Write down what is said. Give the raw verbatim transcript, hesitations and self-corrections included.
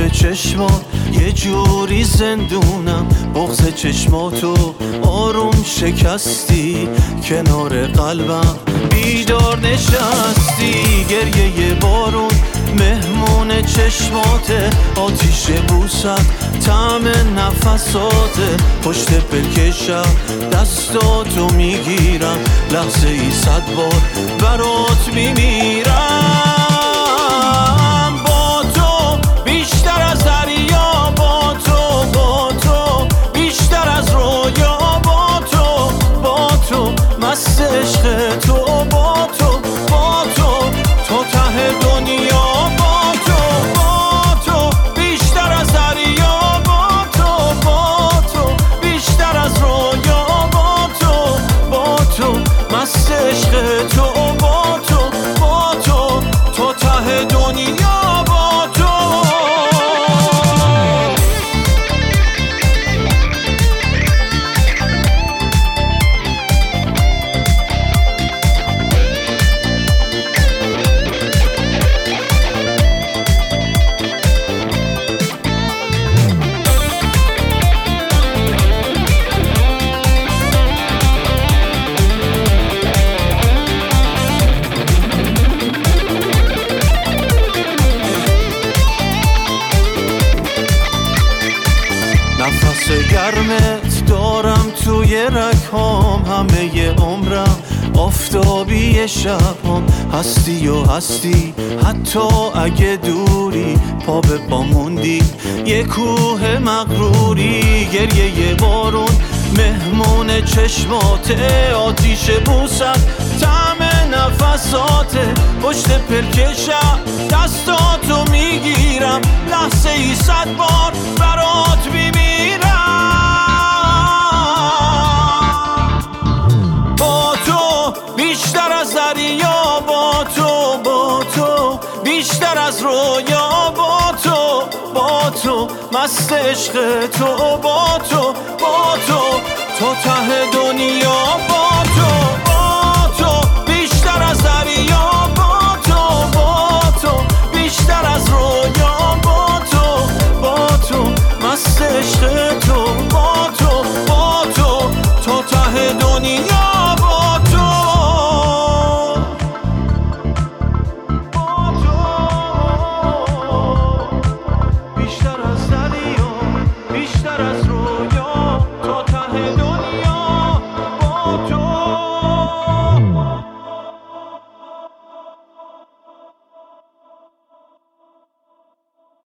نور چشمات یه جوری زندونم، بغض چشماتو آروم شکستی، کنار قلبم بیدار نشستی. گریه یه بارون مهمون چشماته، آتیش بوست طعم نفساته. پشت پلک شب دستاتو میگیرم، لحظه ای صد بار برات میمیرم. با تو بیشتر از دریا، با تو با تو بیشتر از رویا، با تو با تو مست عشق تو، با تو با تو تو ته دنیا، با تو با تو بیشتر از دریا، با تو با تو بیشتر از رویا، با تو با تو مست عشق تو، با تو با تو تو ته دنیا، با تو. نفس گرمت دارم توی رگهام، همه ی عمرم آفتابی شبام. هستی و هستی حتی اگه دوری، پا به پا موندی یه کوه مغروری. گریه یه بارون مهمون چشماته، آتیش بوست طعم نفساته. پشت پلک شب دستاتو میگیرم، لحظه ای صد بار برات میمیرم. با تو بیشتر از دریا، با تو با تو بیشتر از رویا، با تو با تو مست عشق تو، با تو با تو تو ته دنیا، با